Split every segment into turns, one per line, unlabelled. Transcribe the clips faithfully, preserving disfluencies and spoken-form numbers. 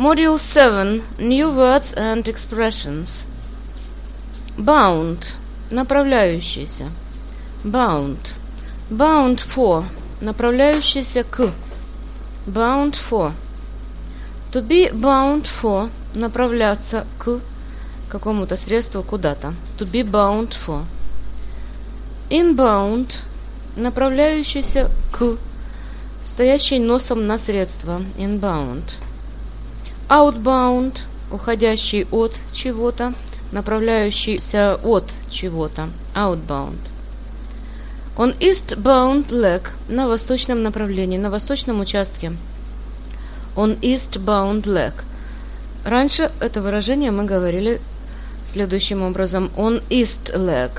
Module seven. New words and expressions. Bound. Направляющийся. Bound. Bound for. Направляющийся к. Bound for. To be bound for. Направляться к какому-то средству куда-то. To be bound for. Inbound. Направляющийся к. Стоящий носом на средство. Inbound. Outbound. Уходящий от чего-то. Направляющийся от чего-то. Outbound. On eastbound leg. На восточном направлении. На восточном участке. On eastbound leg. Раньше это выражение мы говорили следующим образом. On east leg.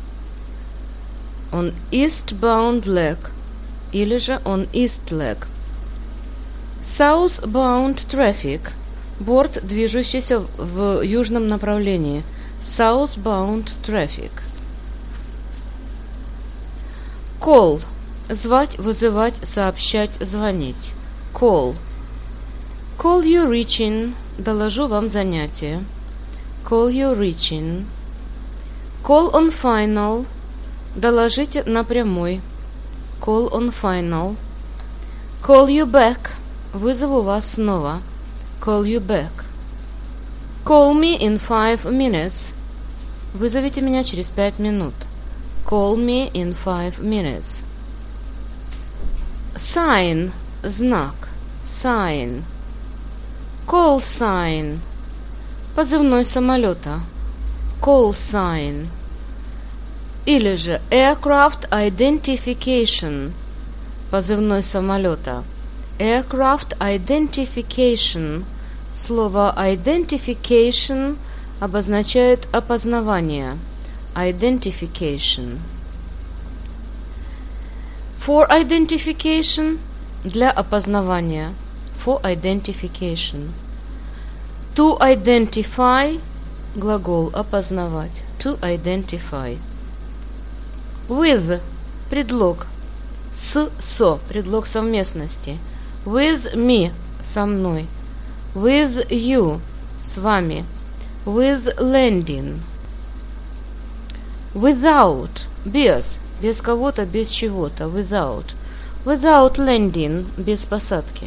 On eastbound leg. Или же on east leg. Southbound traffic. Борт, движущийся в южном направлении. Southbound traffic. Call. Звать, вызывать, сообщать, звонить. Call. Call you reaching. Доложу вам занятие. Call you reaching. Call on final. Доложите на прямой. Call on final. Call you back. Вызову вас снова. Call you back. Call me in five minutes. Вызовите меня через пять минут. Call me in five minutes. Sign. Знак. Sign. Call sign. Позывной самолета. Call sign. Или же aircraft identification. Позывной самолета. Aircraft identification. Слово identification обозначает опознавание. Identification. For identification. Для опознавания. For identification. To identify. Глагол опознавать. To identify. With. Предлог. С, со. Предлог совместности. With me. Со мной. With you. С вами. With landing. Without. Без. Без кого-то, без чего-то. Without. Without landing. Без посадки.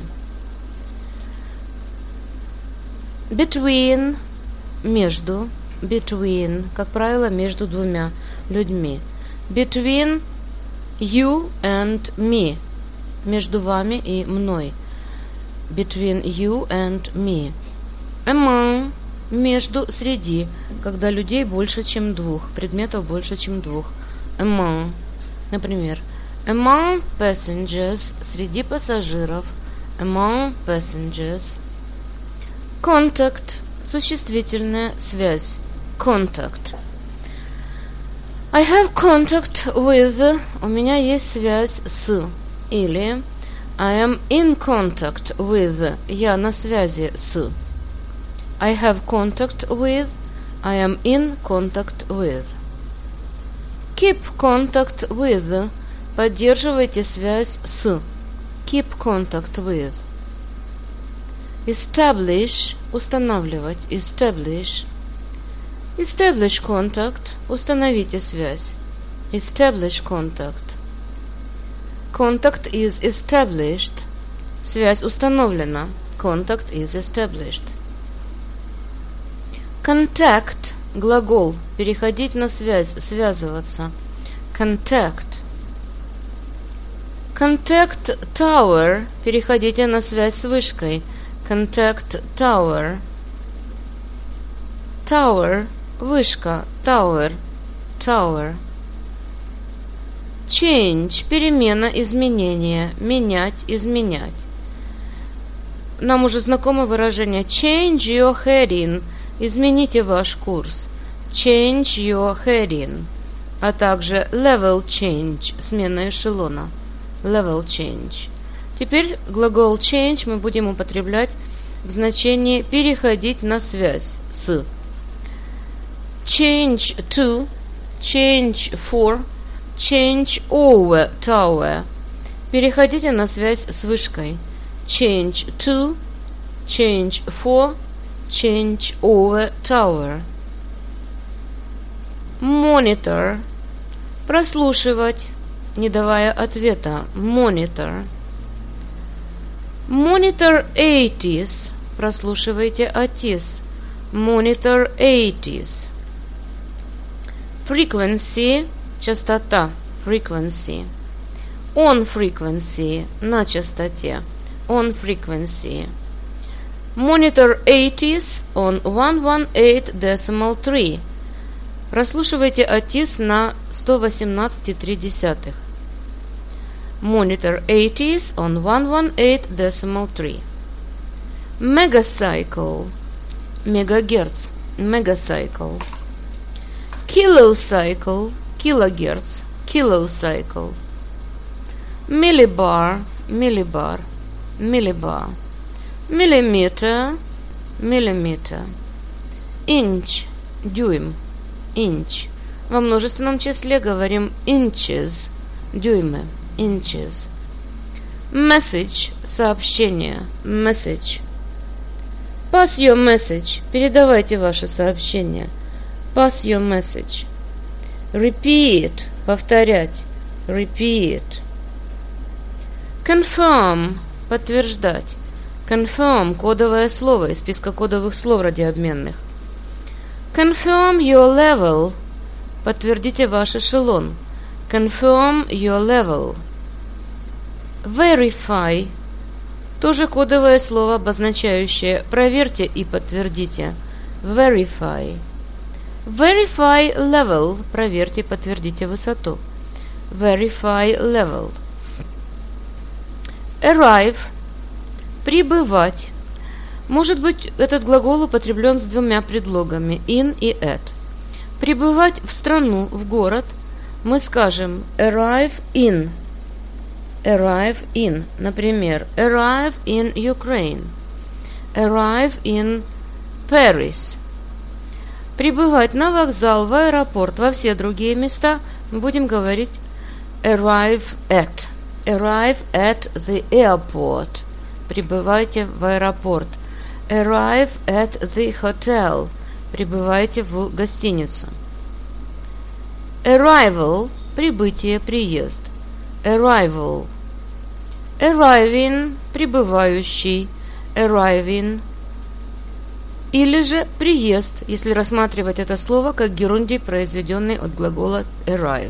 Between. Между. Between. Как правило, между двумя людьми. Between you and me. Между вами и мной. Between you and me. Among. Между, среди. Когда людей больше, чем двух. Предметов больше, чем двух. Among. Например, among passengers. Среди пассажиров. Among passengers. Contact. Существительная связь. Contact. I have contact with. У меня есть связь с. Или I am in contact with. Я на связи с. I have contact with. I am in contact with. Keep contact with. Поддерживайте связь с. Keep contact with. Establish. Устанавливать. Establish. Establish contact. Установите связь. Establish contact. Contact is established. Связь установлена. Contact is established. Contact. Глагол. Переходить на связь. Связываться. Contact. Contact tower. Переходите на связь с вышкой. Contact tower. Tower. Вышка. Tower. Tower. Change. Перемена, изменение. Менять, изменять. Нам уже знакомо выражение change your heading. Измените ваш курс. Change your heading. А также level change. Смена эшелона. Level change. Теперь глагол change мы будем употреблять в значении переходить на связь с. Change to. Change for. Change over tower. Переходите на связь с вышкой. Change to. change for, change over tower. Monitor – прослушивать, не давая ответа. Monitor. Monitor eighties – прослушивайте отис. Monitor eighties. Frequency – частота. Frequency. On frequency – на частоте. On frequency. Monitor eighties on one eighteen decimal three. Прослушивайте отис на сто восемнадцать и три десятых. Monitor eighties on one eighteen decimal three. Megacycle. Мегагерц. Megacycle. Kilocycle. Килогерц. Kilocycle. Millibar. Millibar. Millibar. Millimeter. Millimeter. Inch. Дюйм. Inch. Во множественном числе говорим inches. Дюймы. Inches. Message. Сообщение. Message. Pass your message. Передавайте ваше сообщение. Pass your message. Repeat. Повторять. Repeat. Confirm. Подтверждать. Confirm – кодовое слово из списка кодовых слов радиообменных. Confirm your level. Подтвердите ваш эшелон. Confirm your level. Verify. Тоже кодовое слово, обозначающее проверьте и подтвердите. Verify. Verify level. Проверьте и подтвердите высоту. Verify level. Arrive. Прибывать. Может быть, этот глагол употреблен с двумя предлогами in и at. Прибывать в страну, в город, мы скажем arrive in. Arrive in. Например, arrive in Ukraine. Arrive in Paris. Прибывать на вокзал, в аэропорт, во все другие места мы будем говорить arrive at. Arrive at the airport. Прибывайте в аэропорт. Arrive at the hotel. Прибывайте в гостиницу. Arrival – прибытие, приезд. Arrival. Arriving – прибывающий. Arriving. Или же приезд, если рассматривать это слово как герундий, произведенный от глагола arrive.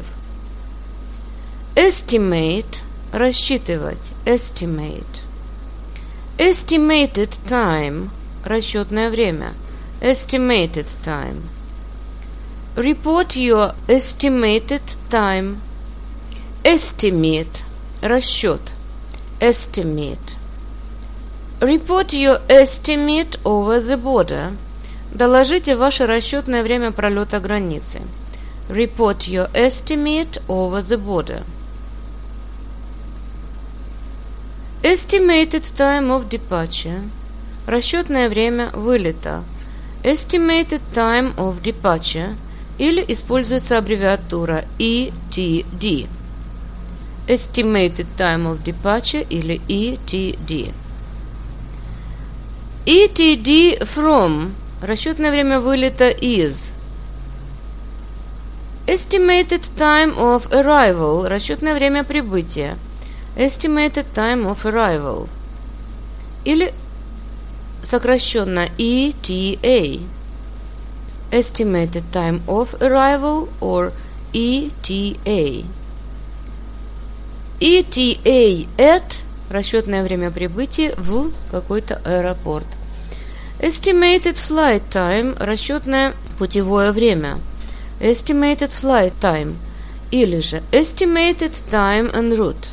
Estimate – рассчитывать. Estimate. Estimated time – расчетное время. Estimated time. Report your estimated time. Estimate – расчет. Estimate. Report your estimate over the border. Доложите ваше расчетное время пролета границы. Report your estimate over the border. Estimated time of departure. Расчетное время вылета. Estimated time of departure. Или используется аббревиатура и ти ди. Estimated time of departure или и ти ди. и ти ди from. Расчетное время вылета is. Estimated time of arrival. Расчетное время прибытия. Estimated time of arrival. Или сокращенно и ти эй. Estimated time of arrival or и ти эй. и ти эй at – расчетное время прибытия в какой-то аэропорт. Estimated flight time – расчетное путевое время. Estimated flight time. Или же estimated time en route.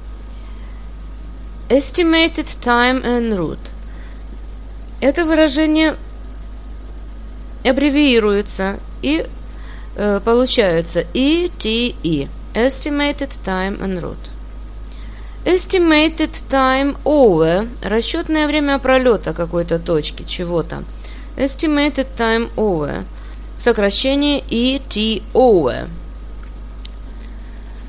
Estimated time en route. Это выражение аббревируется и э, получается и ти и. Estimated time en route. Estimated time over. Расчетное время пролета какой-то точки, чего-то. Estimated time over. Сокращение и ти over.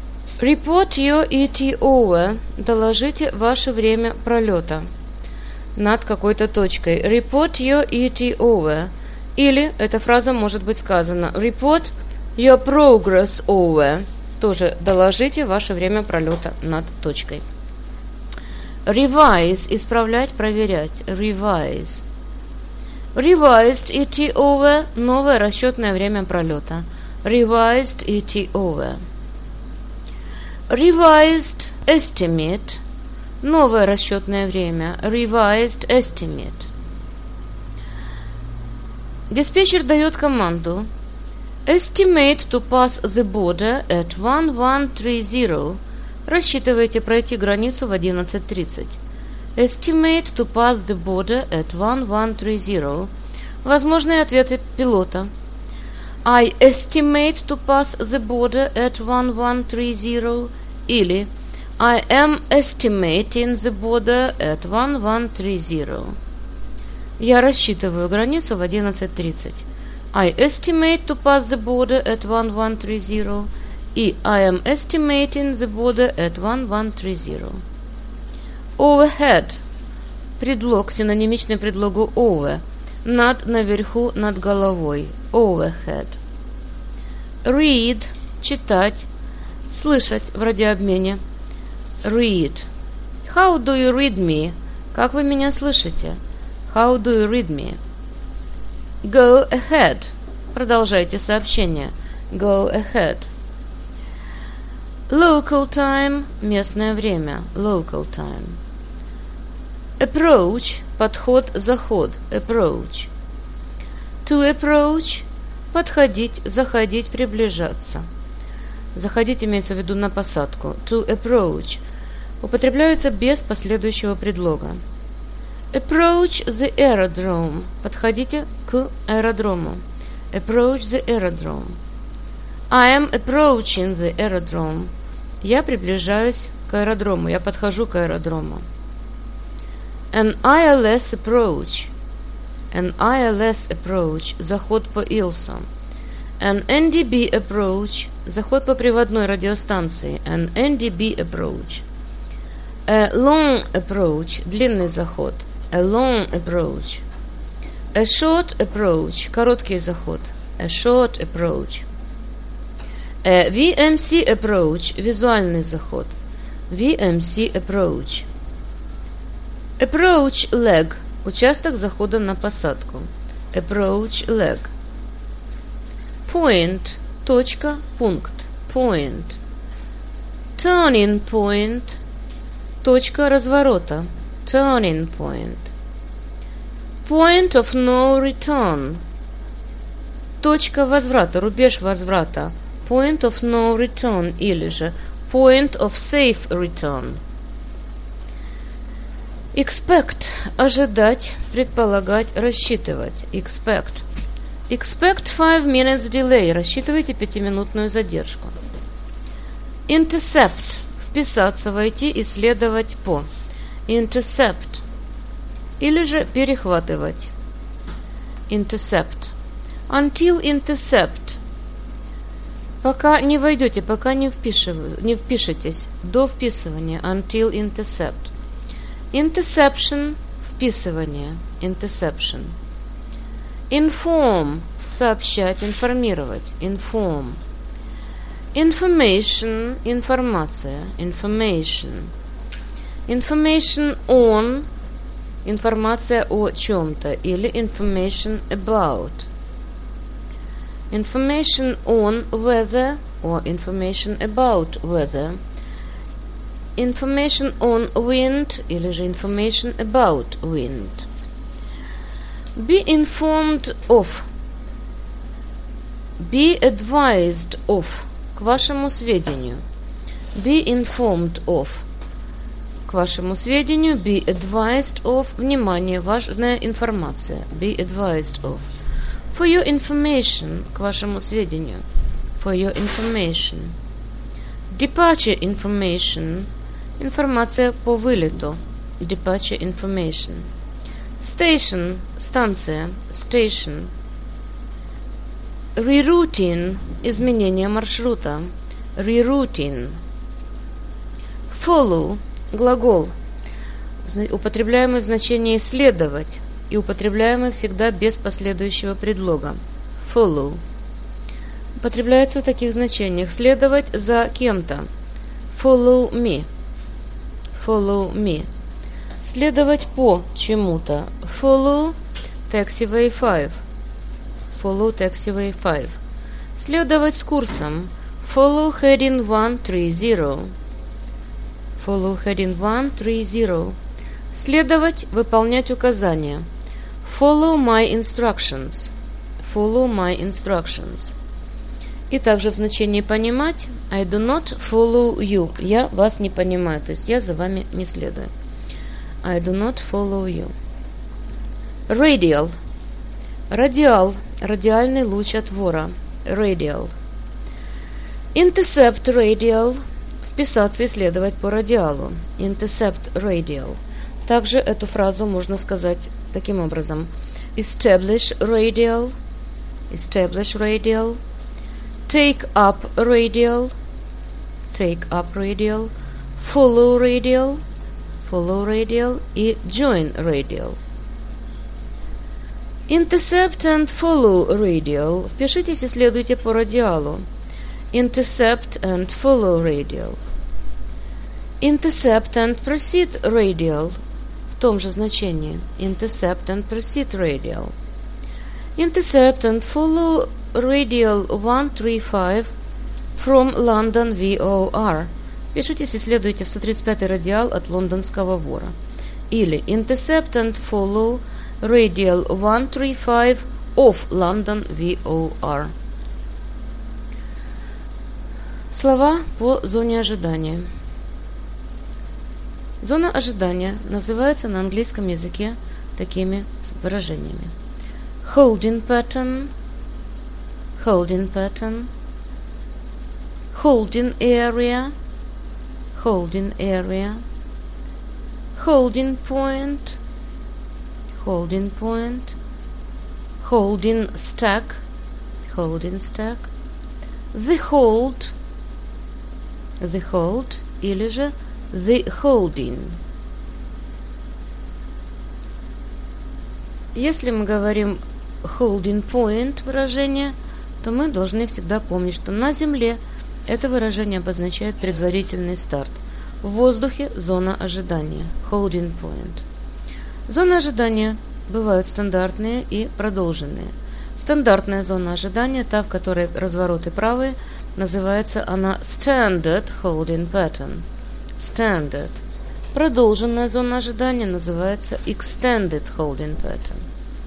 Report your и ти over. Доложите ваше время пролета. над какой-то точкой. Report your E T over. Или эта фраза может быть сказана report your progress over. Тоже доложите ваше время пролета над точкой. Revise – исправлять, проверять. Revise. Revised E T over – новое расчетное время пролета. Revised E T over. Revised estimate – новое расчетное время. Revised estimate. Диспетчер дает команду estimate to pass the border at eleven thirty. Рассчитывайте пройти границу в одиннадцать тридцать. Estimate to pass the border at eleven thirty. Возможные ответы пилота. I estimate to pass the border at eleven thirty. Или I am estimating the border at eleven thirty. Я рассчитываю границу в одиннадцать тридцать. I estimate to pass the border at eleven thirty. И I am estimating the border at eleven thirty. Overhead. Предлог, синонимичный предлогу over. Над, наверху, над головой. Overhead. Read. Читать. Слышать в радиообмене. Read. How do you read me? Как вы меня слышите? How do you read me? Go ahead. Продолжайте сообщение. Go ahead. Local time. Местное время. Local time. Approach. Подход, заход. Approach. To approach. Подходить, заходить, приближаться. Заходить имеется в виду на посадку. To approach. Употребляется без последующего предлога. Approach the aerodrome. Подходите к аэродрому. Approach the aerodrome. I am approaching the aerodrome. Я приближаюсь к аэродрому. Я подхожу к аэродрому. An I L S approach. An I L S approach. Заход по Илсу. An N D B approach. Заход по приводной радиостанции. An N D B approach. A long approach. Длинный заход. A long approach. A short approach. Короткий заход. A short approach. A V M C approach. Визуальный заход. V M C approach. Approach leg. Участок захода на посадку. Approach leg. Point. Точка. Пункт. Point. Turning point. Точка разворота. Turning point. Point of no return. Точка возврата, рубеж возврата. Point of no return или же point of safe return. Expect – ожидать, предполагать, рассчитывать. Expect. Expect five minutes delay. Рассчитывайте пятиминутную задержку. Intercept – вписаться, войти, исследовать по. Intercept. Или же перехватывать. Intercept. Until intercept. Пока не войдете, пока не, впишив... не впишетесь. До вписывания. Until intercept. Interception – вписывание. Interception. Inform – сообщать, информировать. Inform. Information – информация. Information. Information on – информация о чем-то. Или information about. Information on weather or information about weather. Information on wind или же information about wind. Be informed of. Be advised of. К вашему сведению. Be informed of. К вашему сведению. Be advised of. Внимание, важная информация. Be advised of. For your information. К вашему сведению. For your information. Departure information. Информация по вылету. Departure information. Station – станция. Station. Rerouting – изменение маршрута. Rerouting. Follow – глагол. употребляемый в значении «следовать» и употребляемый всегда без последующего предлога. Follow. Употребляется в таких значениях: следовать за кем-то. Follow me. Follow me. Следовать по чему-то. Follow taxiway five. Follow taxiway five. Следовать с курсом. Follow heading one three zero. Follow heading one three zero. Следовать, выполнять указания. Follow my instructions. Follow my instructions. И также в значении понимать. I do not follow you. Я вас не понимаю, то есть я за вами не следую. I do not follow you. Radial. Радиал. Радиальный луч отвора. Radial. Intercept radial. Вписаться и следовать по радиалу. Intercept radial. Также эту фразу можно сказать таким образом: establish radial. Establish radial. Take up radial. Take up radial. Follow radial. Follow radial и join radial. Intercept and follow radial. Впишитесь и следуйте по радиалу. Intercept and follow radial. Intercept and proceed radial. В том же значении. Intercept and proceed radial. Intercept and follow radial one three five from London V O R. Пишитесь и следуйте в сто тридцать пятый радиал от лондонского вора. Или Intercept and follow radial one three five of London V O R. Слова по зоне ожидания. Зона ожидания называется на английском языке такими выражениями: holding pattern, holding pattern, holding area, holding area, holding point, holding point, holding stack, holding stack, the hold, the hold или же the holding. Если мы говорим holding point выражение, то мы должны всегда помнить, что на земле это выражение обозначает предварительный старт. В воздухе зона ожидания. Holding point. Зоны ожидания бывают стандартные и продолженные. Стандартная зона ожидания, та, в которой развороты правые, называется она standard holding pattern. Standard. Продолженная зона ожидания называется extended holding pattern.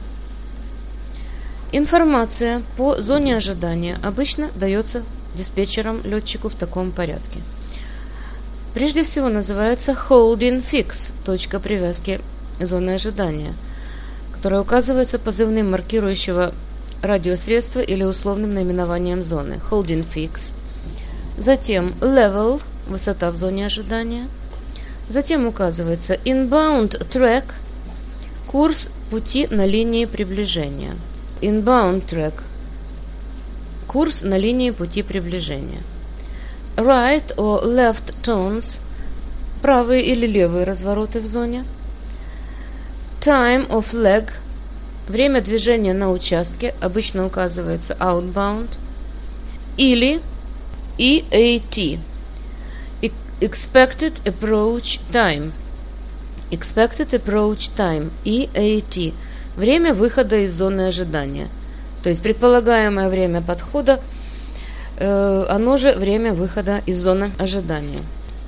Информация по зоне ожидания обычно дается диспетчером летчику в таком порядке. Прежде всего называется holding fix, точка привязки зоны ожидания, которая указывается позывным маркирующего радиосредства или условным наименованием зоны. Holding fix. Затем level, высота в зоне ожидания. Затем указывается inbound track, курс пути на линии приближения. Inbound track, курс на линии пути приближения. Right or left turns, правые или левые развороты в зоне. Time of lag, время движения на участке, обычно указывается outbound. Или и эй ти, expected approach time. Expected approach time, и эй ти, время выхода из зоны ожидания. То есть предполагаемое время подхода, э, оно же время выхода из зоны ожидания.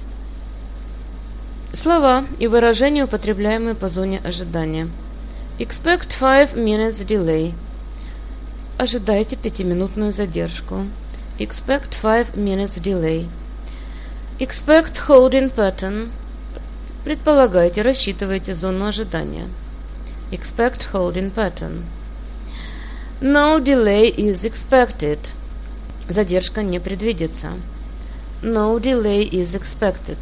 Слова и выражения, употребляемые по зоне ожидания. Expect five minutes delay. Ожидайте пятиминутную задержку. Expect five minutes delay. Expect holding pattern. Предполагайте, рассчитывайте зону ожидания. Expect holding pattern. No delay is expected. Задержка не предвидится. No delay is expected.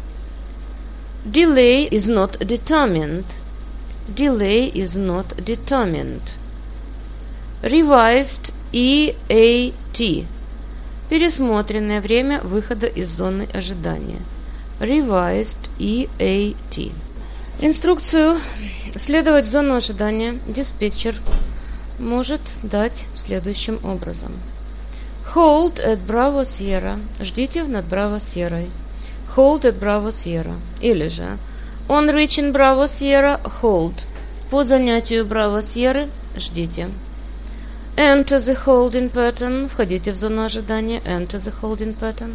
Delay is not determined. Delay is not determined. Revised и эй ти. Пересмотренное время выхода из зоны ожидания. Revised и эй ти. Инструкцию следовать в зону ожидания диспетчер может дать следующим образом. Hold at Bravo Sierra. Ждите над Браво Сьеррой. Hold at Bravo Sierra. Или же On reaching Bravo Sierra, hold. По занятию Браво Сьерры ждите. Enter the holding pattern. Входите в зону ожидания. Enter the holding pattern.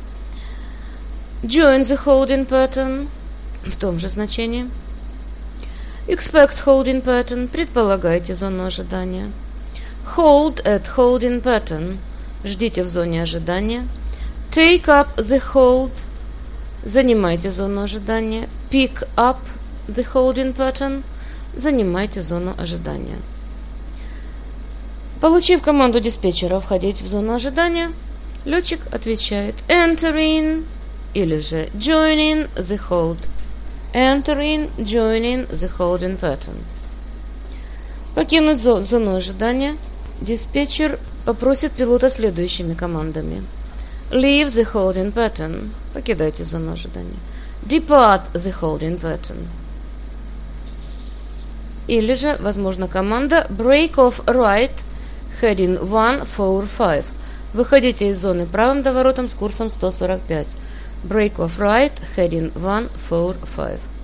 Join the holding pattern. В том же значении. Expect holding pattern. Предполагайте зону ожидания. Hold at holding pattern. Ждите в зоне ожидания. Take up the hold. Занимайте зону ожидания. Pick up the holding pattern. Занимайте зону ожидания. Получив команду диспетчера входить в зону ожидания, летчик отвечает Enter in или же Join in the hold. Enter in, join in the holding pattern. Покинуть зону ожидания диспетчер попросит пилота следующими командами. Leave the holding pattern. Покидайте зону ожидания. Depart the holding pattern. Или же, возможно, команда Break off right, heading one four five. Выходите из зоны правым доворотом с курсом сто сорок пять. Break off right, heading one four five.